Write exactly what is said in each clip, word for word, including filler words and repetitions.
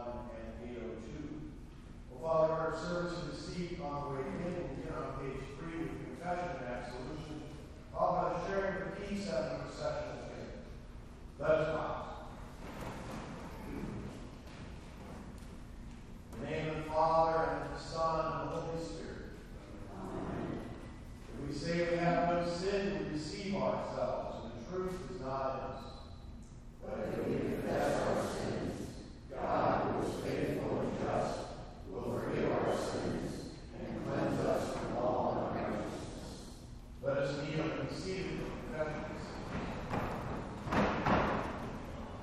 one and eight oh two. Well, Father, our service is received on the way in, and begin on page three with confession and absolution, followed by the sharing of the peace and the processional faith. Let us rise. In the name of the Father, and of the Son, and of the Holy Spirit. Amen. When we say we have no sin, we deceive ourselves, and the truth is not in us. But if we confess our sins, God, who is faithful and just, will forgive our sins and cleanse us from all unrighteousness. Let us kneel and receive the confessions.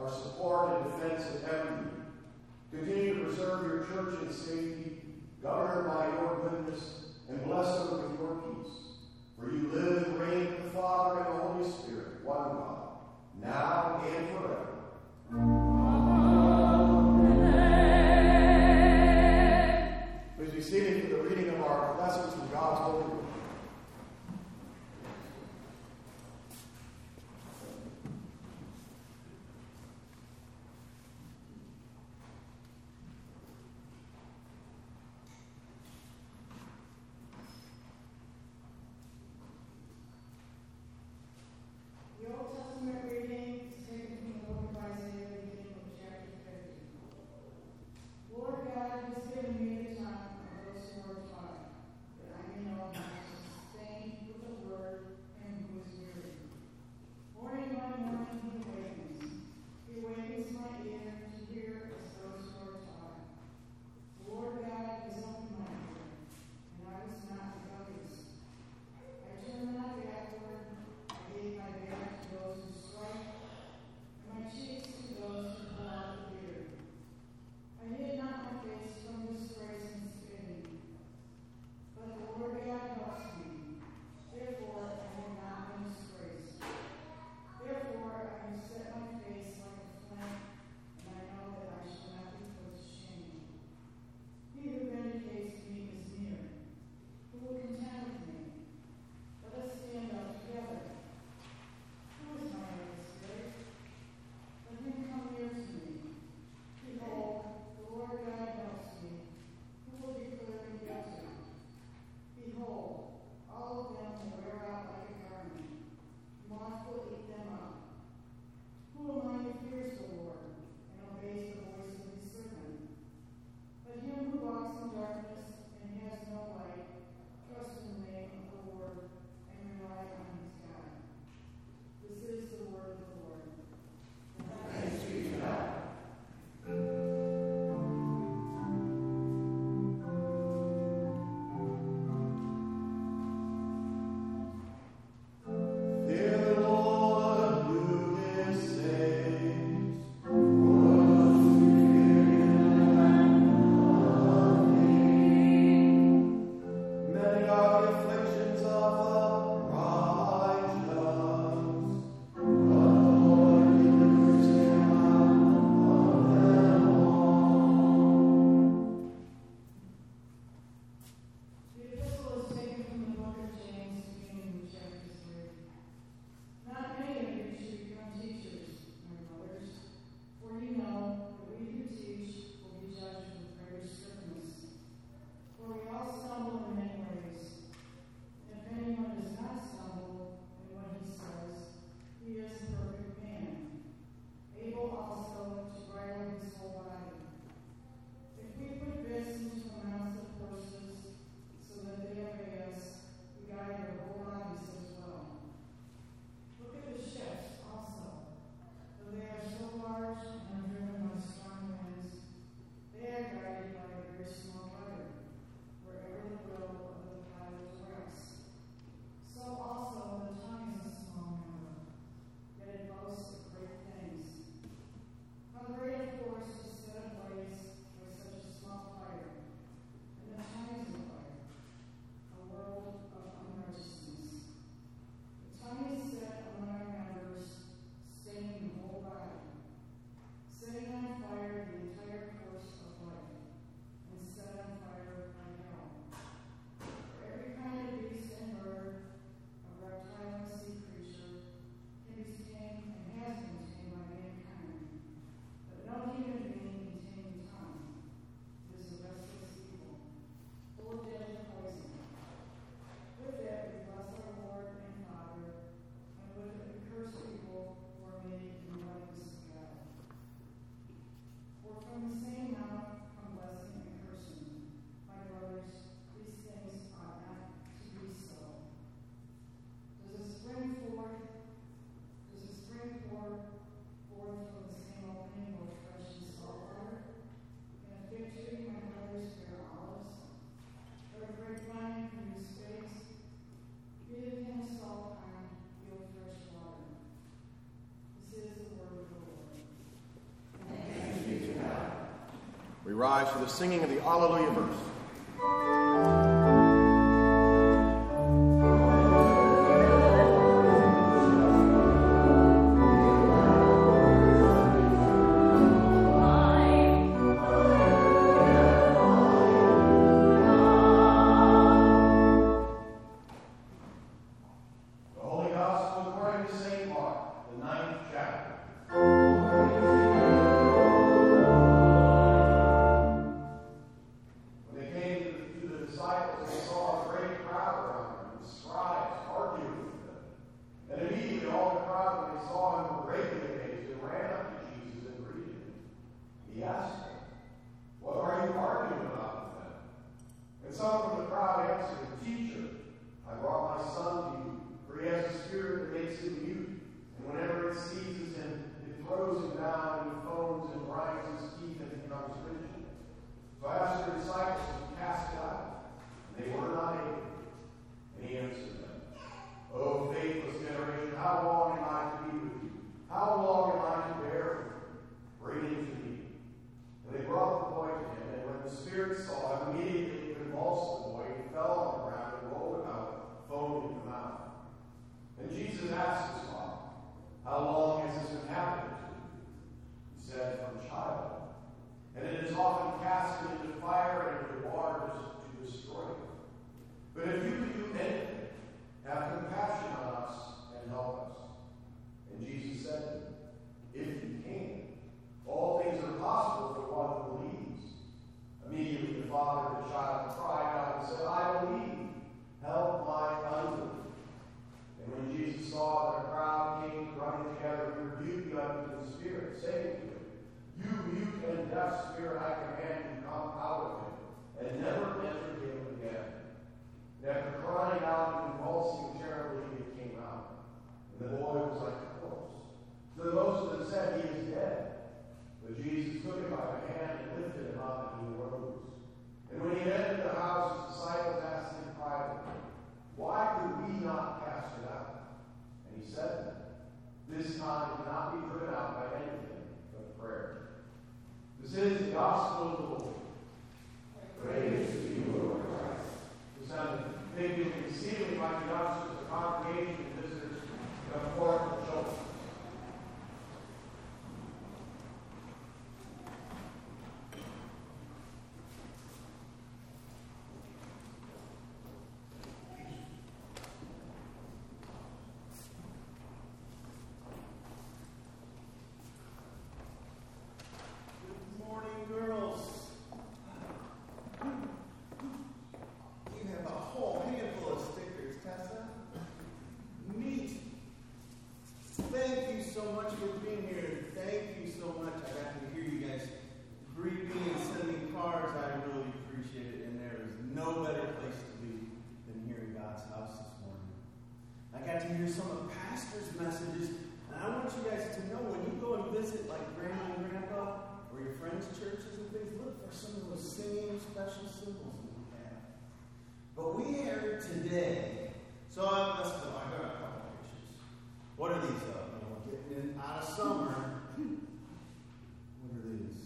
our support and defense in every need. Continue to preserve your church in safety, govern her by your goodness, and bless her with your peace. For you live and reign with the Father and the Holy Spirit, one God, now and forever. Please be seated for the reading of our lessons from God's holy word. The Old Testament reading is taken from the book rise for the singing of the Alleluia verse. Today, so uh, let's go. I got a couple pictures. What are these? Uh, you know, getting in out of summer. What are these?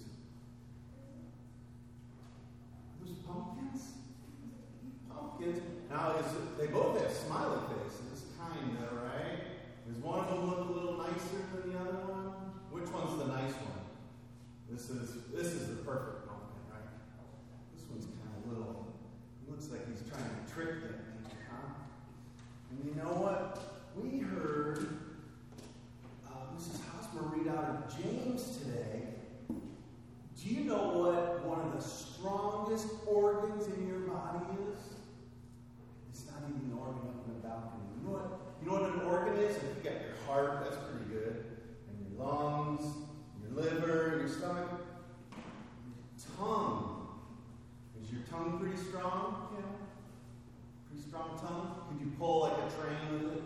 Those pumpkins? Pumpkins. Now, is it, they both have smiley faces, kind of, right? Does one of them look a little nicer than the other one? Which one's the nice one? This is this is the perfect pumpkin, right? This one's kind of little. Looks like he's trying to trick them. And you know what? We heard uh, Missus Hosmer read out of James today. Do you know what one of the strongest organs in your body is? It's not even an organ up in the balcony. You know what? You know what an organ is? If you got your heart, that's pretty good. And your lungs, your liver, your stomach. Your tongue. Is your tongue pretty strong? Yeah. Pretty strong tongue? Could you pull like a train with it?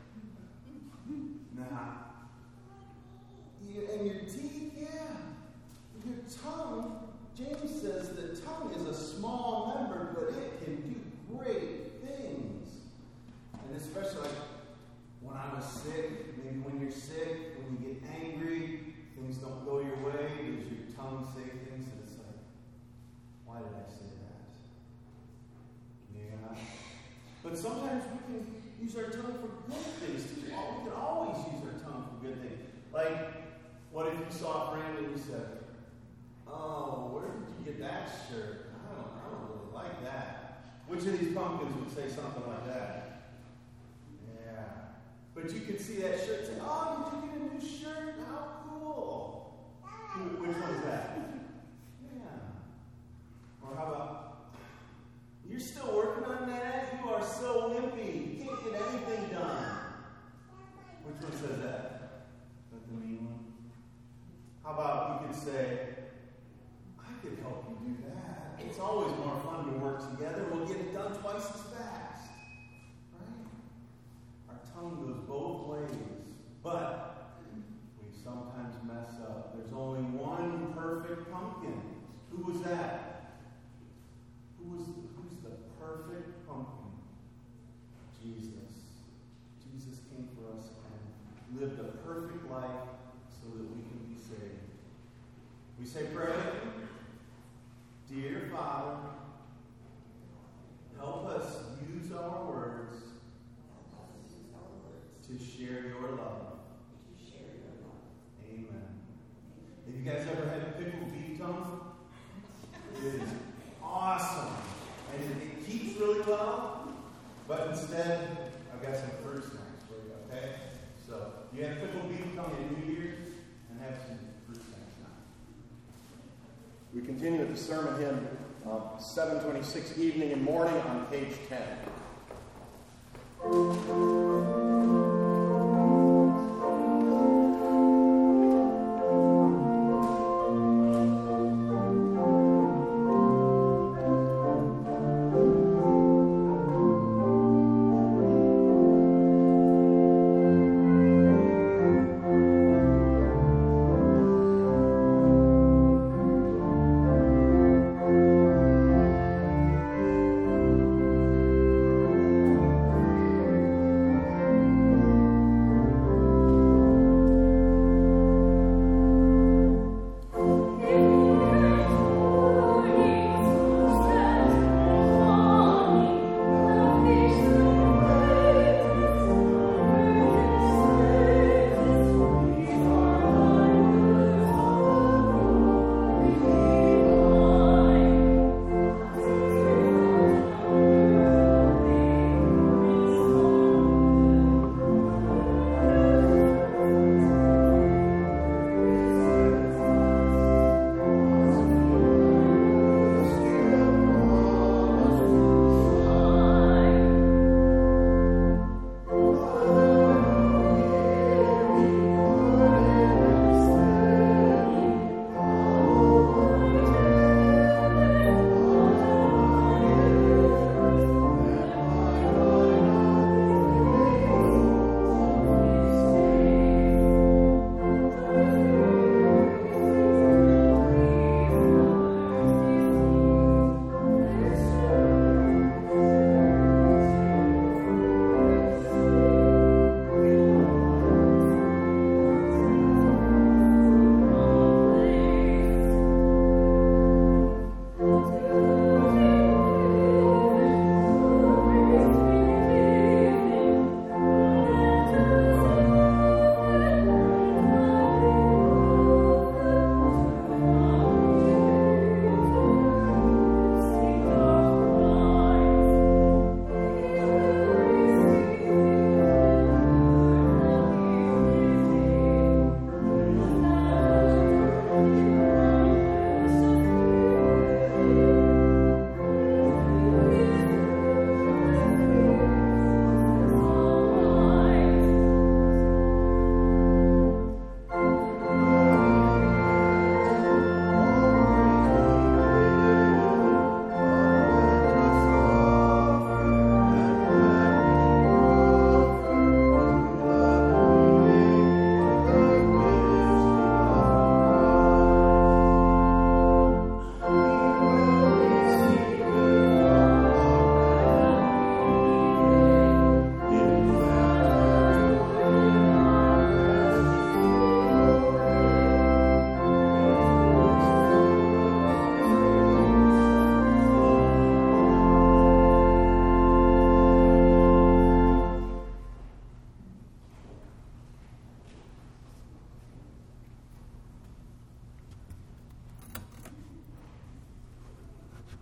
Nah. You, and your teeth, yeah. Your tongue, James says the tongue is a small member, but it can do great things. And especially like when I was sick, maybe when you're sick, when you get angry, things don't go your way, does your tongue say things that it's like, I say that? Yeah. But sometimes we can use our tongue for good things too. Oh, we can always use our tongue for good things. Like, what if you saw a friend and you said, "Oh, where did you get that shirt? I don't, I don't really like that." Which of these pumpkins would say something like that? Yeah. But you could see that shirt and say, "Oh, did you get a new shirt? How cool." Which one's that? Yeah. Or how about, "You're still working on that? You are so wimpy. You can't get anything done." Which one says that? Is that the mean one? How about you could say, "I could help you do that. It's always more fun to work together. We'll get it done twice as fast." Right? Our tongue goes both ways. But we sometimes mess up. There's only one perfect pumpkin. Who was that? Who was who's the perfect pumpkin? Jesus. Jesus came for us and lived a perfect life so that we can be saved. We say, pray. Dear Father, help us use our words to share your love. Amen. Have you guys ever had pickled beef tongue? It is awesome. And it, it keeps really well, but instead, I've got some fruit snacks for you, okay? So, you have pickled beef tongue in New Year's, and have some fruit snacks now. We continue with the sermon hymn, uh, seven twenty-six, Evening and Morning, on page ten.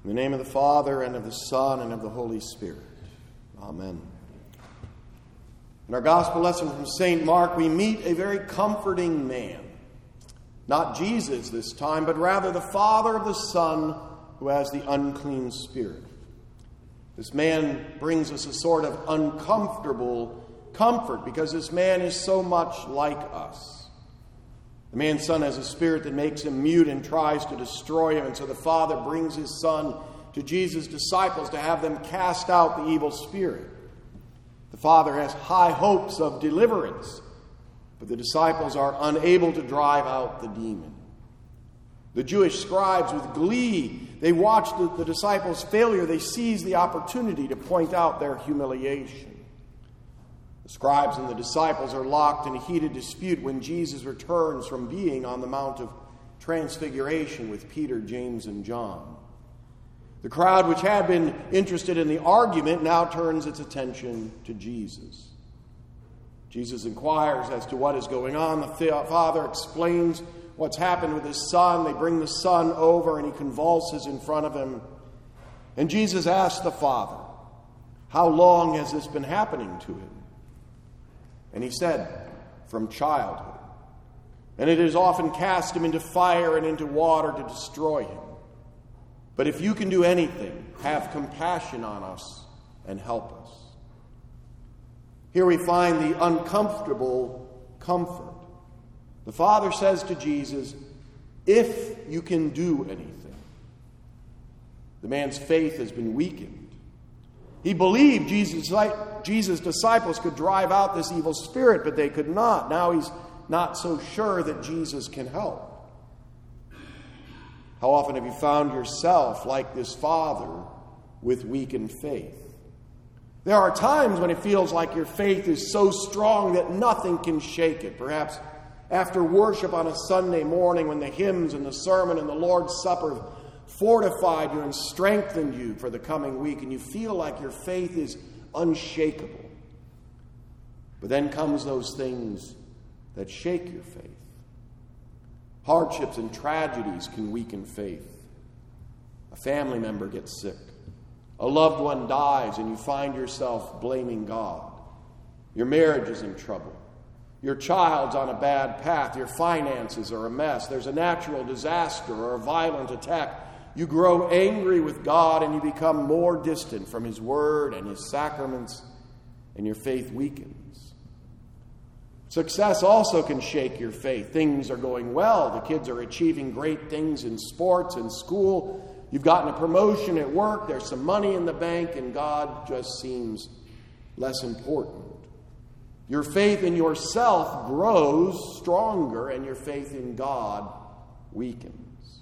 In the name of the Father, and of the Son, and of the Holy Spirit. Amen. In our gospel lesson from Saint Mark, we meet a very comforting man. Not Jesus this time, but rather the father of the son who has the unclean spirit. This man brings us a sort of uncomfortable comfort because this man is so much like us. The man's son has a spirit that makes him mute and tries to destroy him. And so the father brings his son to Jesus' disciples to have them cast out the evil spirit. The father has high hopes of deliverance, but the disciples are unable to drive out the demon. The Jewish scribes, with glee, they watch the, the disciples' failure. They seize the opportunity to point out their humiliation. The scribes and the disciples are locked in a heated dispute when Jesus returns from being on the Mount of Transfiguration with Peter, James, and John. The crowd, which had been interested in the argument, now turns its attention to Jesus. Jesus inquires as to what is going on. The father explains what's happened with his son. They bring the son over, and he convulses in front of him. And Jesus asks the father, "How long has this been happening to him?" And he said, "From childhood. And it has often cast him into fire and into water to destroy him. But if you can do anything, have compassion on us and help us." Here we find the uncomfortable comfort. The Father says to Jesus, "If you can do anything." The man's faith has been weakened. He believed Jesus, Jesus' disciples could drive out this evil spirit, but they could not. Now he's not so sure that Jesus can help. How often have you found yourself like this father with weakened faith? There are times when it feels like your faith is so strong that nothing can shake it. Perhaps after worship on a Sunday morning, when the hymns and the sermon and the Lord's Supper have fortified you and strengthened you for the coming week, and you feel like your faith is unshakable. But then comes those things that shake your faith. Hardships and tragedies can weaken faith. A family member gets sick. A loved one dies, and you find yourself blaming God. Your marriage is in trouble. Your child's on a bad path. Your finances are a mess. There's a natural disaster or a violent attack. You grow angry with God, and you become more distant from His Word and His sacraments, and your faith weakens. Success also can shake your faith. Things are going well. The kids are achieving great things in sports and school. You've gotten a promotion at work. There's some money in the bank, and God just seems less important. Your faith in yourself grows stronger, and your faith in God weakens.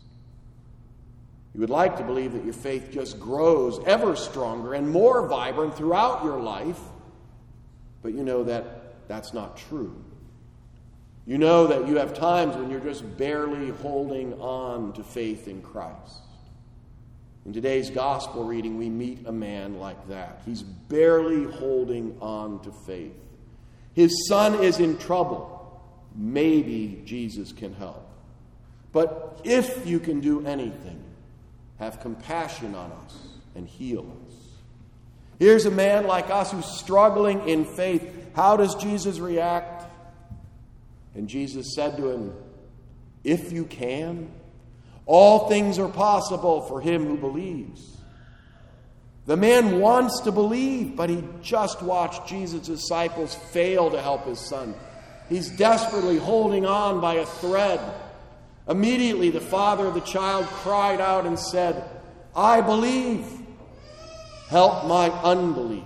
You would like to believe that your faith just grows ever stronger and more vibrant throughout your life, but you know that that's not true. You know that you have times when you're just barely holding on to faith in Christ. In today's gospel reading, we meet a man like that. He's barely holding on to faith. His son is in trouble. Maybe Jesus can help. But if you can do anything, have compassion on us and heal us. Here's a man like us who's struggling in faith. How does Jesus react? And Jesus said to him, "If you can, all things are possible for him who believes." The man wants to believe, but he just watched Jesus' disciples fail to help his son. He's desperately holding on by a thread. Immediately, the father of the child cried out and said, "I believe. Help my unbelief."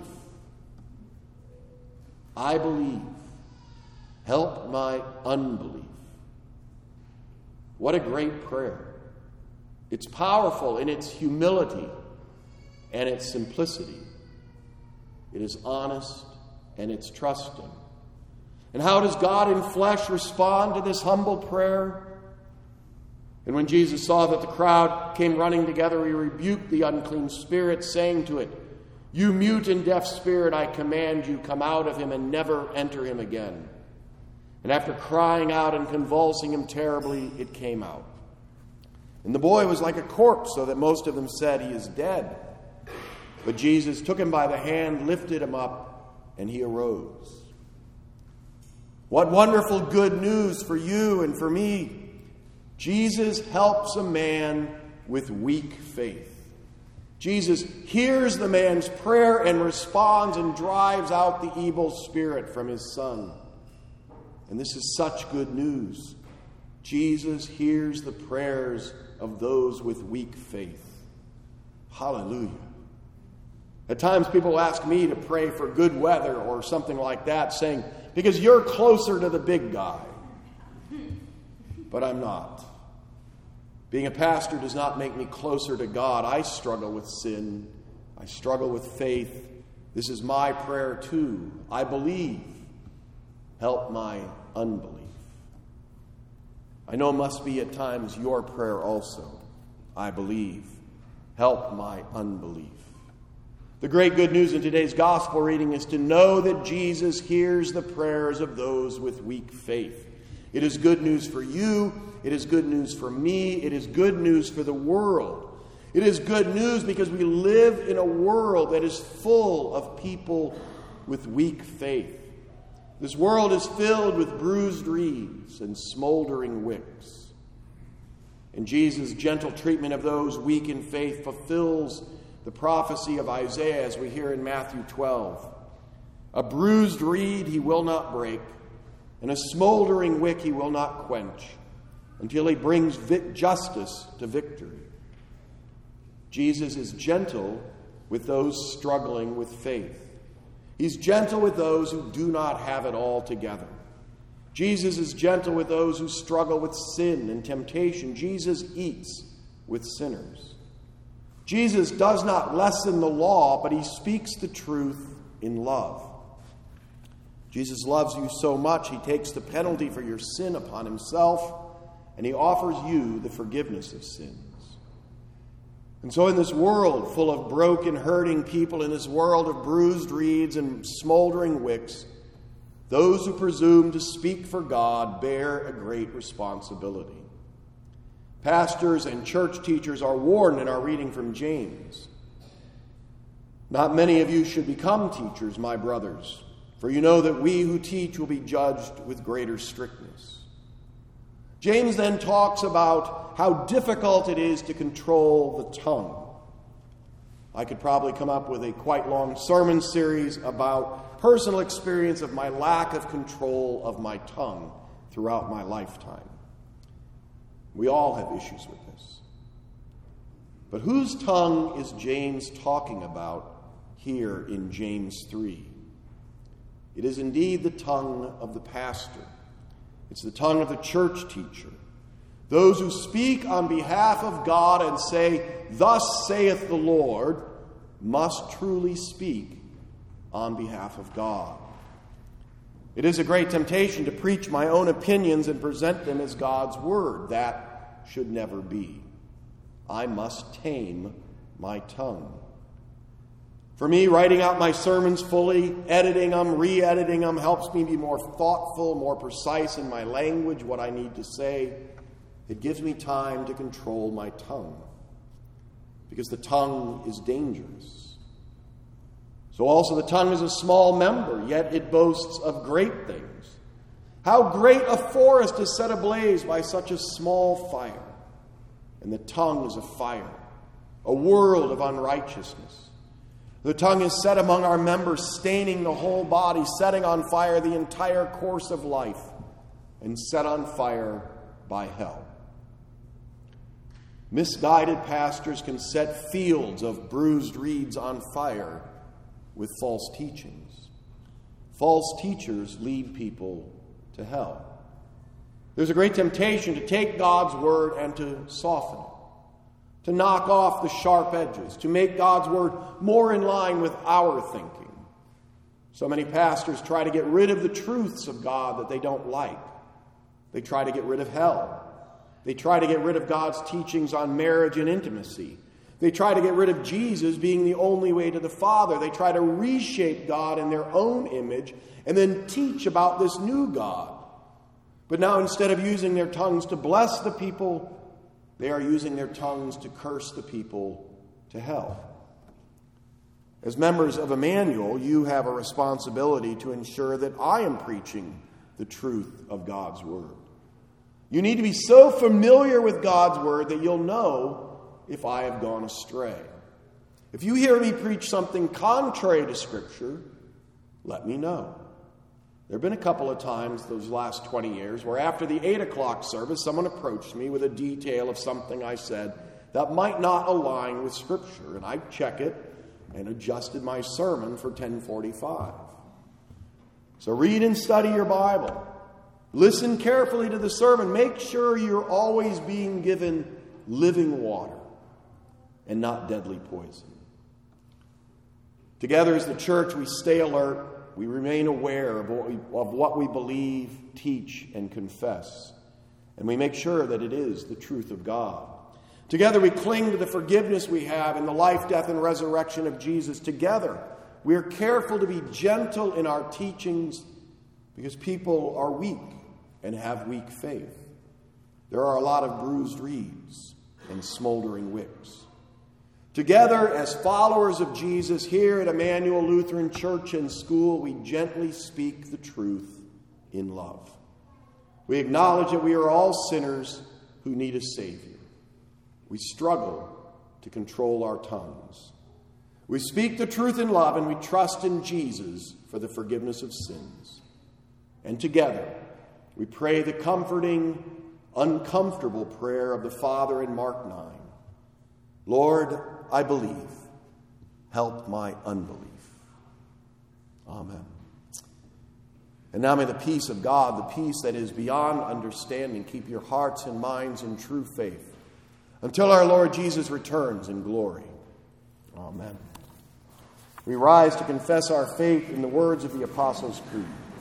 I believe. Help my unbelief. What a great prayer. It's powerful in its humility and its simplicity. It is honest and it's trusting. And how does God in flesh respond to this humble prayer? And when Jesus saw that the crowd came running together, he rebuked the unclean spirit, saying to it, "You mute and deaf spirit, I command you, come out of him and never enter him again." And after crying out and convulsing him terribly, it came out. And the boy was like a corpse, so that most of them said, he is dead. But Jesus took him by the hand, lifted him up, and he arose. What wonderful good news for you and for me. Jesus helps a man with weak faith. Jesus hears the man's prayer and responds and drives out the evil spirit from his son. And this is such good news. Jesus hears the prayers of those with weak faith. Hallelujah. At times people ask me to pray for good weather or something like that, saying, because you're closer to the big guy. But I'm not. Being a pastor does not make me closer to God. I struggle with sin. I struggle with faith. This is my prayer too. I believe. Help my unbelief. I know it must be at times your prayer also. I believe. Help my unbelief. The great good news in today's gospel reading is to know that Jesus hears the prayers of those with weak faith. It is good news for you. It is good news for me. It is good news for the world. It is good news because we live in a world that is full of people with weak faith. This world is filled with bruised reeds and smoldering wicks. And Jesus' gentle treatment of those weak in faith fulfills the prophecy of Isaiah as we hear in Matthew twelve. A bruised reed he will not break, and a smoldering wick he will not quench, until he brings vi- justice to victory. Jesus is gentle with those struggling with faith. He's gentle with those who do not have it all together. Jesus is gentle with those who struggle with sin and temptation. Jesus eats with sinners. Jesus does not lessen the law, but he speaks the truth in love. Jesus loves you so much, he takes the penalty for your sin upon himself, and he offers you the forgiveness of sins. And so in this world full of broken, hurting people, in this world of bruised reeds and smoldering wicks, those who presume to speak for God bear a great responsibility. Pastors and church teachers are warned in our reading from James. Not many of you should become teachers, my brothers, for you know that we who teach will be judged with greater strictness. James then talks about how difficult it is to control the tongue. I could probably come up with a quite long sermon series about personal experience of my lack of control of my tongue throughout my lifetime. We all have issues with this. But whose tongue is James talking about here in James three? It is indeed the tongue of the pastor. It's the tongue of the church teacher. Those who speak on behalf of God and say, "Thus saith the Lord," must truly speak on behalf of God. It is a great temptation to preach my own opinions and present them as God's word. That should never be. I must tame my tongue. For me, writing out my sermons fully, editing them, re-editing them, helps me be more thoughtful, more precise in my language, what I need to say. It gives me time to control my tongue, because the tongue is dangerous. So also the tongue is a small member, yet it boasts of great things. How great a forest is set ablaze by such a small fire. And the tongue is a fire, a world of unrighteousness. The tongue is set among our members, staining the whole body, setting on fire the entire course of life, and set on fire by hell. Misguided pastors can set fields of bruised reeds on fire with false teachings. False teachers lead people to hell. There's a great temptation to take God's word and to soften it, to knock off the sharp edges, to make God's word more in line with our thinking. So many pastors try to get rid of the truths of God that they don't like. They try to get rid of hell. They try to get rid of God's teachings on marriage and intimacy. They try to get rid of Jesus being the only way to the Father. They try to reshape God in their own image and then teach about this new God. But now, instead of using their tongues to bless the people, They are using their tongues to curse the people to hell. As members of Emmanuel, you have a responsibility to ensure that I am preaching the truth of God's word. You need to be so familiar with God's word that you'll know if I have gone astray. If you hear me preach something contrary to Scripture, let me know. There have been a couple of times those last twenty years where after the eight o'clock service, someone approached me with a detail of something I said that might not align with Scripture, and I check it and adjusted my sermon for ten forty-five. So read and study your Bible. Listen carefully to the sermon. Make sure you're always being given living water and not deadly poison. Together as the church, we stay alert. We remain aware of what we, of what we believe, teach, and confess. And we make sure that it is the truth of God. Together we cling to the forgiveness we have in the life, death, and resurrection of Jesus. Together we are careful to be gentle in our teachings because people are weak and have weak faith. There are a lot of bruised reeds and smoldering wicks. Together, as followers of Jesus here at Emmanuel Lutheran Church and School, we gently speak the truth in love. We acknowledge that we are all sinners who need a Savior. We struggle to control our tongues. We speak the truth in love, and we trust in Jesus for the forgiveness of sins. And together, we pray the comforting, uncomfortable prayer of the Father in Mark nine. Lord, I believe. Help my unbelief. Amen. And now may the peace of God, the peace that is beyond understanding, keep your hearts and minds in true faith until our Lord Jesus returns in glory. Amen. We rise to confess our faith in the words of the Apostles' Creed.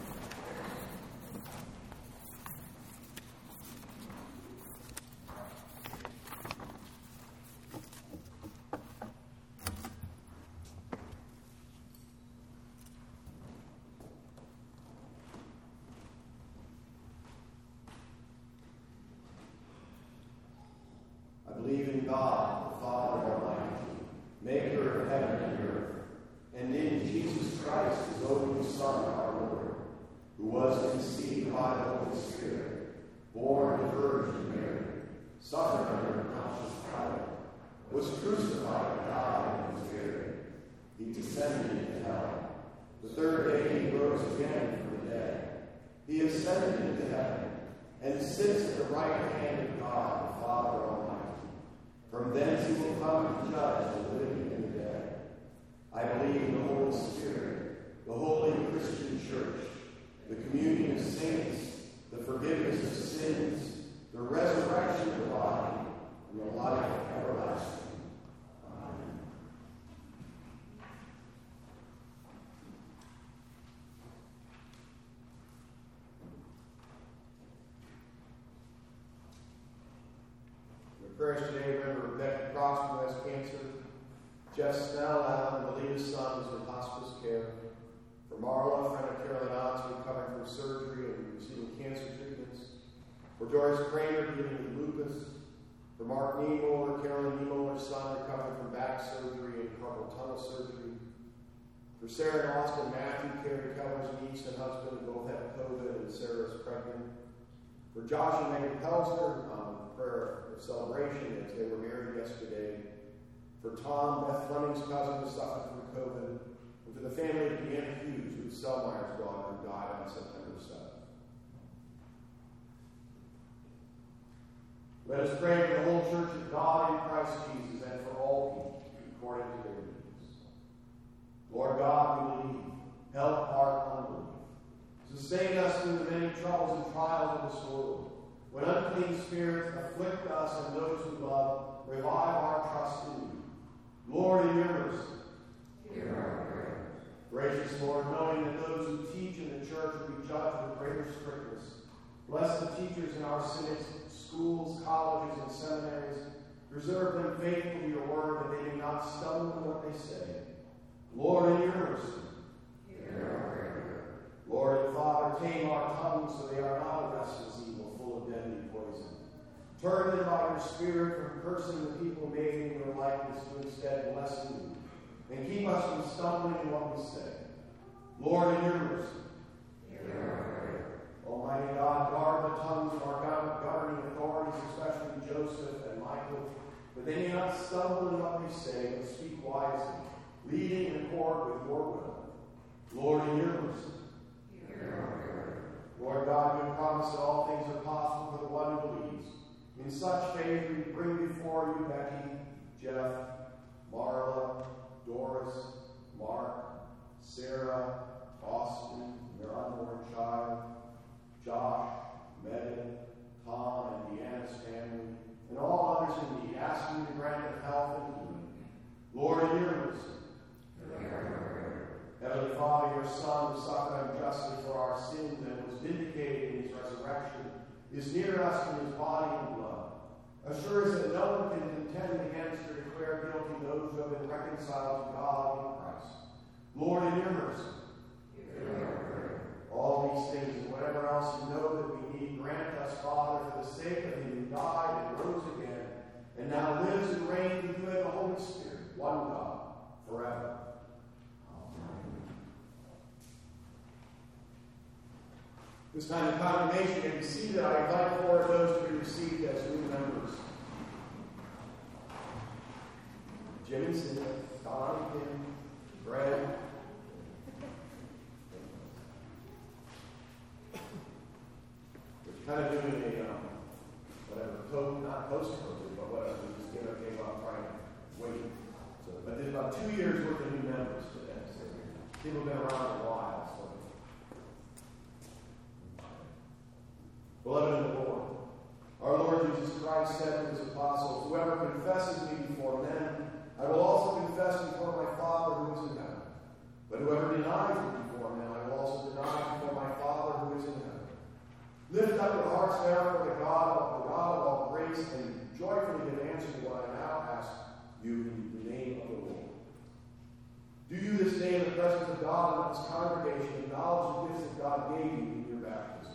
I believe in God, the Father Almighty, maker of heaven and earth, and in Jesus Christ, his only Son, our Lord, who was conceived by the Holy Spirit, born of Virgin Mary, suffered under Pontius Pilate, was crucified, died, and was buried. He descended into hell. The third day he rose again from the dead. He ascended into heaven, and sits at the right hand of God, the Father Almighty. From thence he will come to judge the living and the dead. I believe in the Holy Spirit, the holy Christian church, the communion of saints, the forgiveness of sins, the resurrection of the body, and the life everlasting. Amen. Prayers today, remember Rebecca Cross, who has cancer, Jeff Snell, Alan, and Melita's son, who's in hospice care, for Marla, friend of Carolyn Otts, recovering from surgery and receiving cancer treatments, for Doris Kramer, dealing with lupus, for Mark Niemöller, Carolyn Niemöller's son, recovering from back surgery and carpal tunnel surgery, for Sarah and Austin Matthew, Carrie Keller's niece and husband, who both have COVID, and Sarah is pregnant, for Josh and Megan Pelsner, um, prayer of celebration as they were married yesterday. For Tom, Beth Fleming's cousin, who suffered from COVID. And for the family of Deanna Hughes, who's Selmayer's daughter, who died on September seventh. Let us pray for the whole church of God in Christ Jesus and for all people, according to their needs. Lord God, we believe. Help our unbelief. Sustain us through the many troubles and trials of this world. When unclean spirits afflict us and those who love, revive our trust in you. Lord, in your mercy, hear our prayer. Gracious Lord, knowing that those who teach in the church will be judged with greater strictness, bless the teachers in our cities, schools, colleges, and seminaries. Preserve them faithful to your word, that they may not stumble in what they say. Lord, in your mercy, hear our prayer. Lord and Father, tame our tongues so they are not a restless evil full of deadly poison. Turn them by your Spirit from cursing the people made in your likeness to instead blessing you. And keep us from stumbling in what we say. Lord, in your mercy. Almighty God, guard the tongues of our governing authorities, especially Joseph and Michael, that they may not stumble in what we say, but speak wisely, leading in accord with your will. Lord, in your mercy. Lord God, you promise that all things are possible for the one who believes. In such faith, we bring before you Becky, Jeff, Marla, Doris, Mark, Sarah, Austin, their unborn child, Josh, Megan, Tom, and Deanna's family, and all others in need, asking you to grant them health and healing. Lord, in your mercy. Heavenly Father, your Son, who suffered unjustly for our sins and was vindicated in his resurrection, is near us in his body and blood. Assure us that no one can contend against or declare guilty those who have been reconciled to God in Christ. Lord, in your mercy. All these things and whatever else you know that we need, grant us, Father, for the sake of him who died and rose again, and now lives and reigns with you in the Holy Spirit, one God, forever. This time of condemnation can be seated. I invite forward those to be received as new members. Jimmy, Cynthia, Don, Kim, Brad. We're kind of doing a, um, whatever, post, not post-COVID, but whatever. We just gave, gave up trying to wait. So, but there's about two years worth of new members today. So people have been around a while. So. Beloved in the Lord, our Lord Jesus Christ said to his apostles, whoever confesses me before men, I will also confess before my Father who is in heaven. But whoever denies me before men, I will also deny before my Father who is in heaven. Lift up your hearts, therefore, to God, the God of all grace, and joyfully give answer to what I now ask you in the name of the Lord. Do you this day in the presence of God and of this congregation acknowledge the gifts that God gave you in your baptism?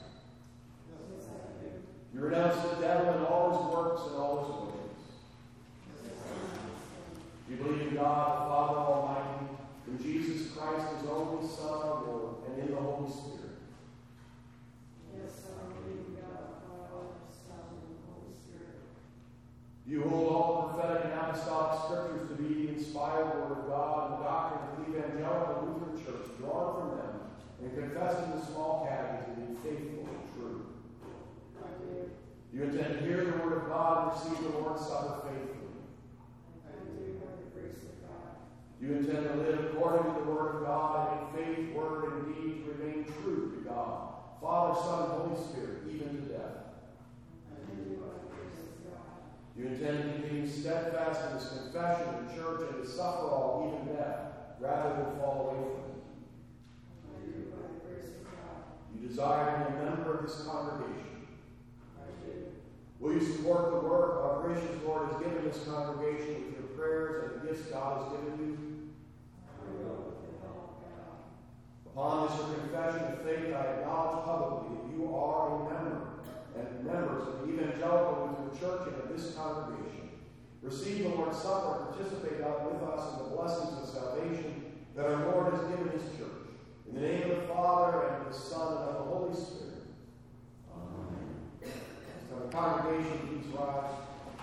You renounce the devil and all his works and all his ways. You believe in God, the Father Almighty, in Jesus Christ, his only Son, our Lord, and in the Holy Spirit. Yes, I believe in God, the Father, the Son, and the Holy Spirit. You hold all the prophetic and apostolic scriptures to be the inspired word of God and the doctrine of the evangelical Lutheran Church, drawn from them and confessing the small catechism to be faithful and true. You intend to hear the word of God and receive the Lord's Supper faithfully. I do by the grace of God. You intend to live according to the word of God in faith, word, and deed to remain true to God, Father, Son, and Holy Spirit, even to death. I do by the grace of God. You intend to continue steadfast in this confession of the church and to suffer all, even death, rather than fall away from it. I do by the grace of God. You desire to be a member of this congregation. Will you support the work our gracious Lord has given this congregation with your prayers and the gifts God has given you? I will with the help of God. Upon this your confession of faith, I acknowledge publicly that you are a member and members of the evangelical Lutheran Church and of this congregation. Receive the Lord's Supper and participate out with us in the blessings of salvation that our Lord has given his church. In the name of the Father, and of the Son, and of the Holy Spirit. So the congregation, please rise.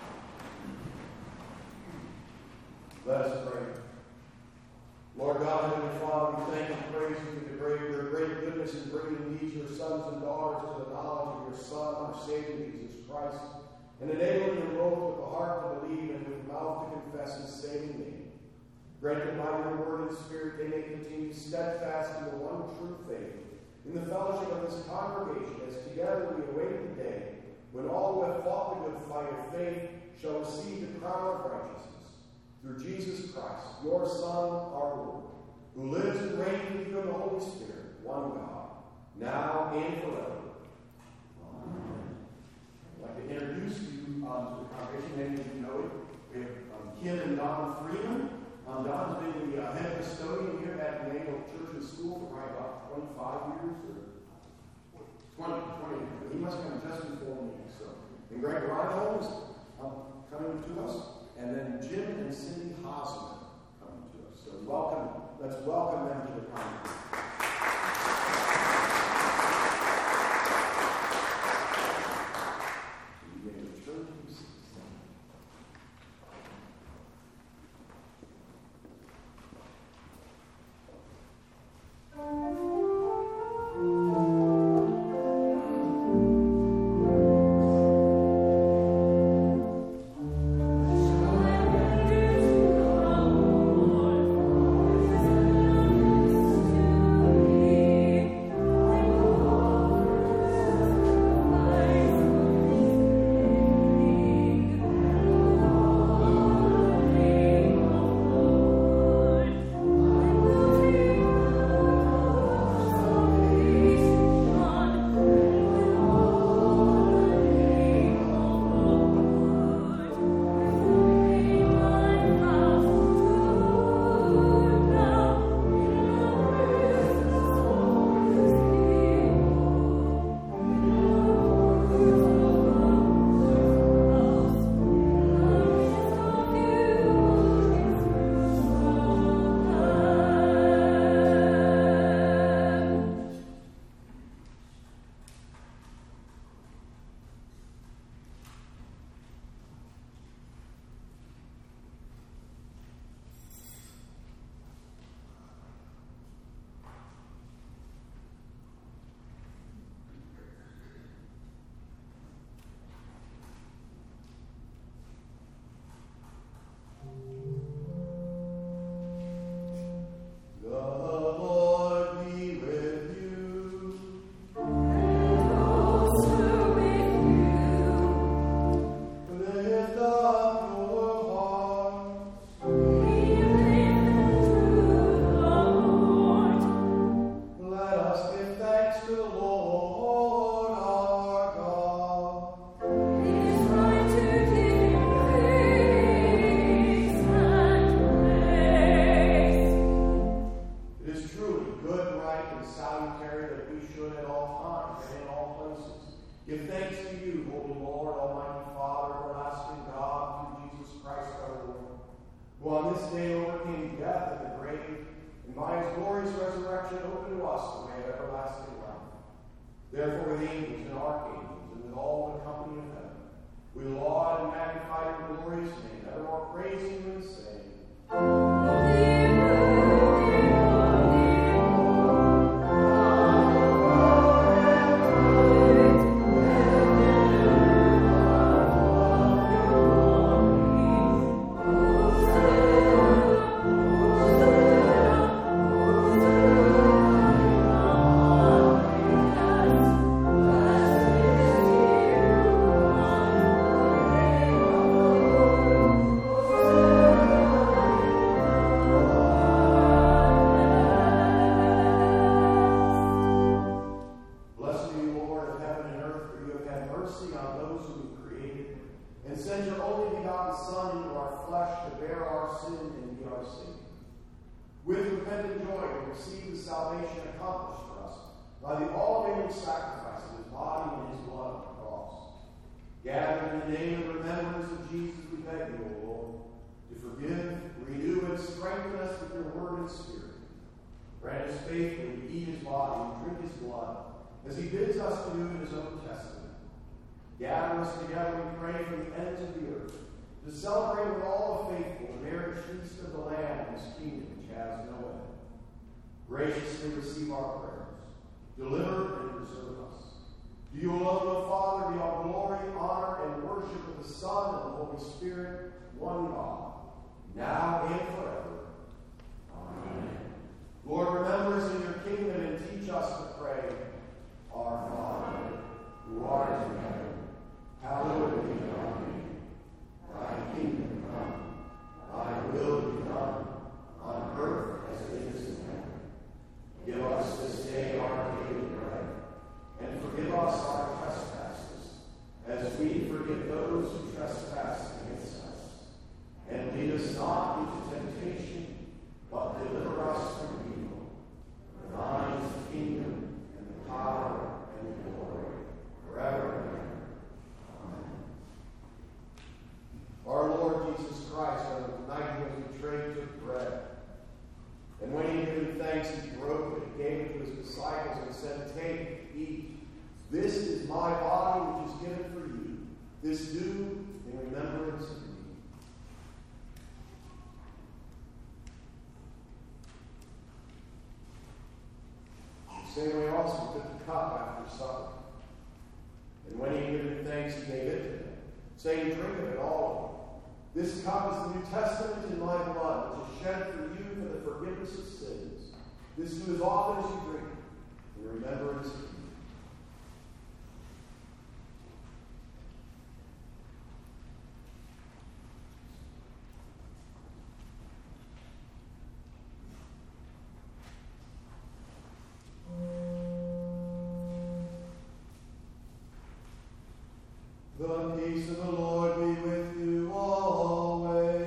Let us pray. Lord God, Heavenly Father, we thank and praise you for the great, your great goodness in bringing these, your sons and daughters, to the knowledge of your Son, our Savior, Jesus Christ, and enabling them both with the heart to believe and with the mouth to confess his saving name. Grant that by your word and spirit they may continue steadfast in the one true faith, in the fellowship of this congregation, as together we await the day when all who have fought the good fight of faith shall receive the crown of righteousness, through Jesus Christ, your Son, our Lord, who lives and reigns with you in the Holy Spirit, one God, now and forever. Amen. I'd like to introduce you um, to the congregation. Many of you know it. We have um, Kim and Don Freeman. Um, Don's been the uh, head custodian here at the Naval Church and School for probably about twenty-five years or twenty, twenty. He must come just before me. So And Greg Reinhold is um, coming to us. And then Jim and Cindy Hosman coming to us. So welcome. Let's welcome them to the conference. Graciously receive our prayers. Deliver and preserve us. To you alone, O Father, be all glory, honor, and worship of the Son and the Holy Spirit, one God, now and forever. Amen. Lord, remember us in your kingdom and teach us to pray. Our Father, who art in heaven, hallowed be thy name. Thy kingdom come, thy will be done, on earth as it is in heaven. Give us this day our daily bread, and forgive us our trespasses, as we forgive those who trespass against us. And lead us not into temptation, but deliver us from evil. For thine is the kingdom, and the power, and the glory, forever and ever. Amen. given thanks, he broke it, gave it to his disciples, and said, "Take, eat. This is my body, which is given for you. This do in remembrance of me." The same way also he took the cup after supper. And when he had given thanks, he gave it to them, saying, "Drink of it, all of you. This cup is the New Testament in my blood, which is shed for you for the forgiveness of sins. This do as often as you drink it, in remembrance of me." The peace of the Lord be with you always.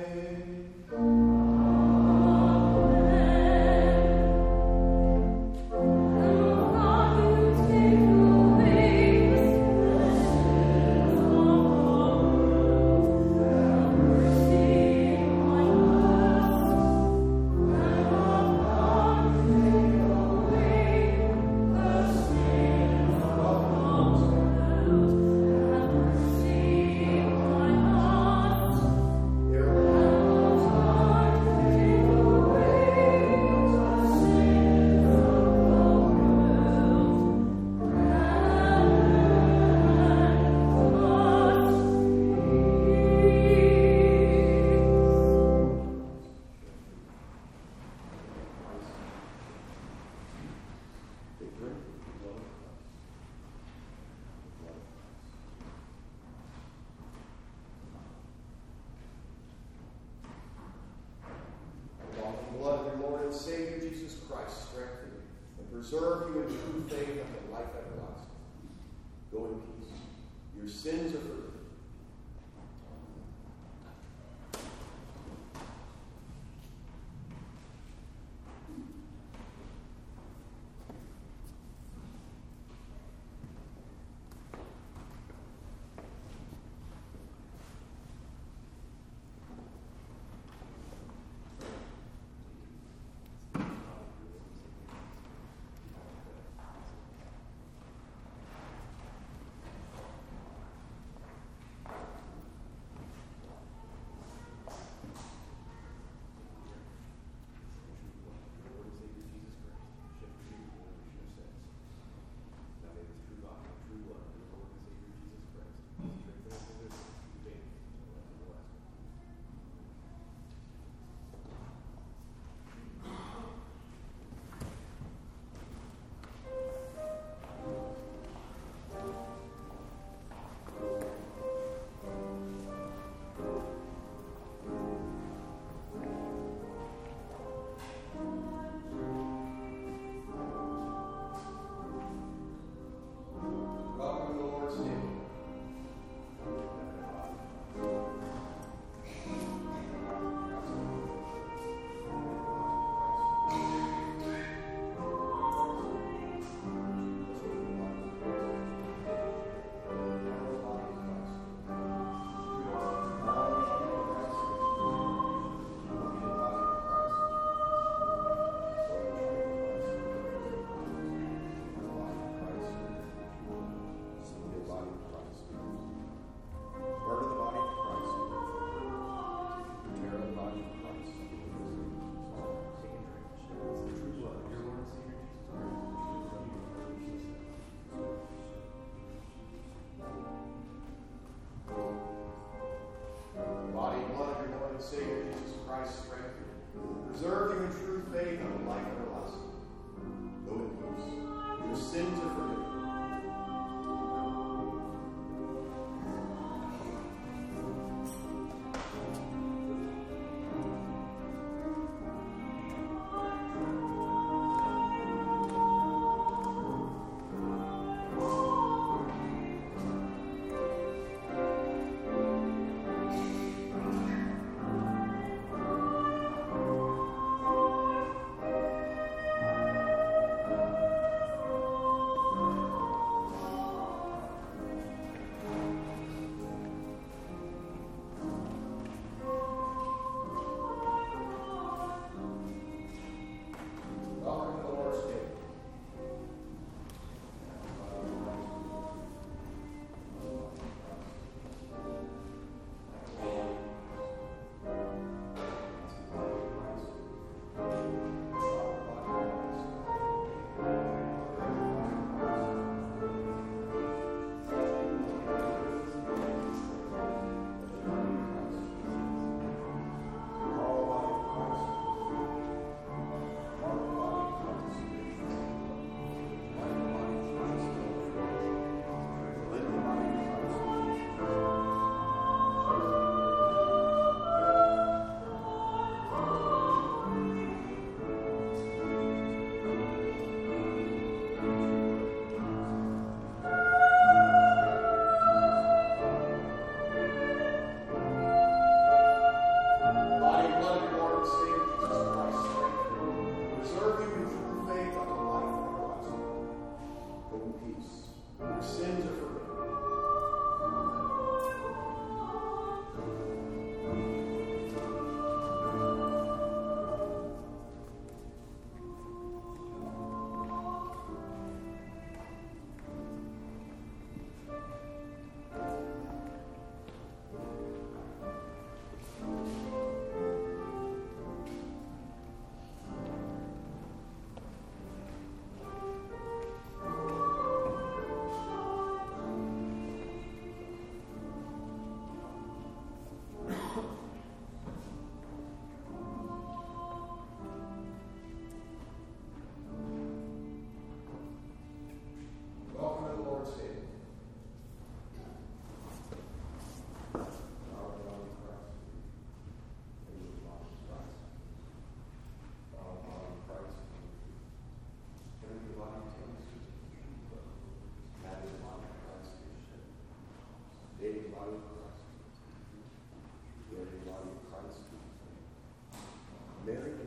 Savior Jesus Christ, strengthen you and preserve you in true faith and life everlasting. Go in peace. Your sins are forgiven. Savior Jesus Christ, strengthen you, preserve you in true faith and life everlasting. Go in peace. Your sins are forgiven.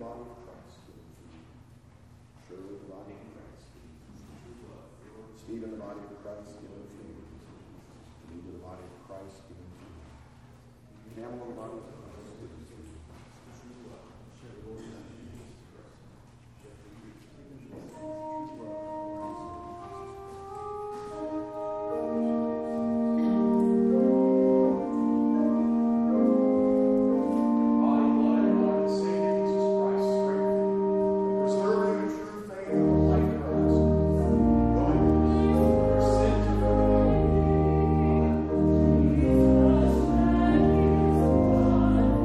body of Christ given for you. Surely the body of Christ given for you. Stephen, the body of Christ given for you. Anita, the body of Christ given for you. Pamela, the body of Christ given for you. Amen.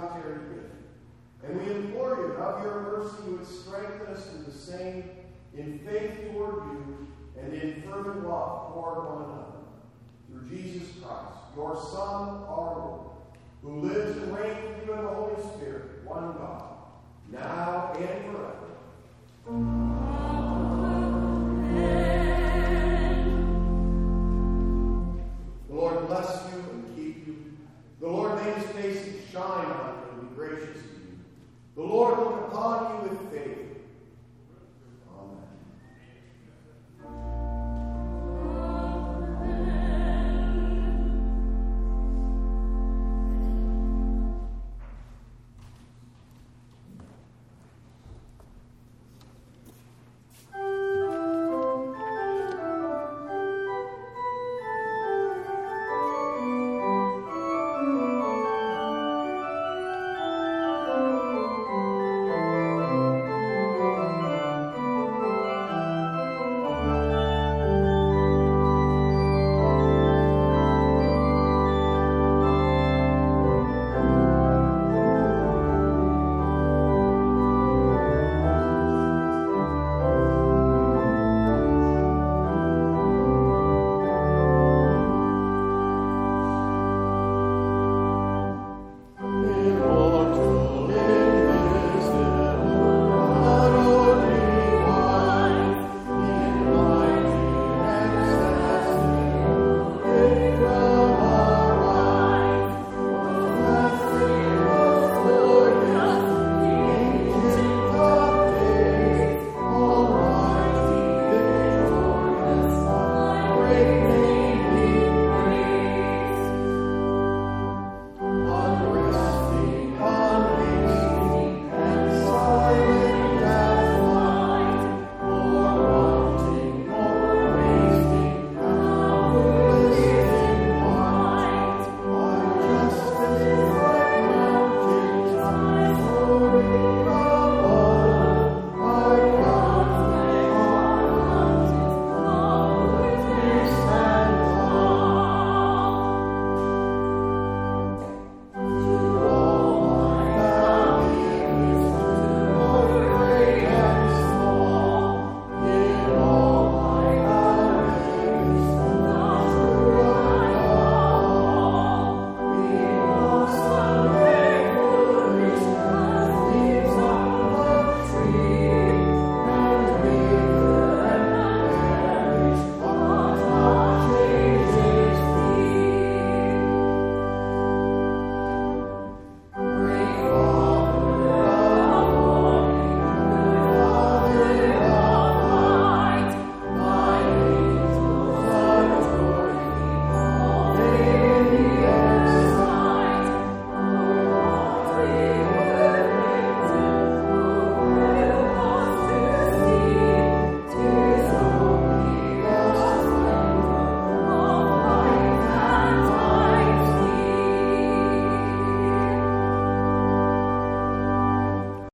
salutary gift. And we implore you, of your mercy, you would strengthen us to the same in faith toward you and in fervent love toward one another. Through Jesus Christ, your Son, our Lord, who lives and reigns with you in the Holy Spirit, one God, now and forever. The Lord bless you and keep you. The Lord make his face to shine on you and be gracious to you. The Lord look upon you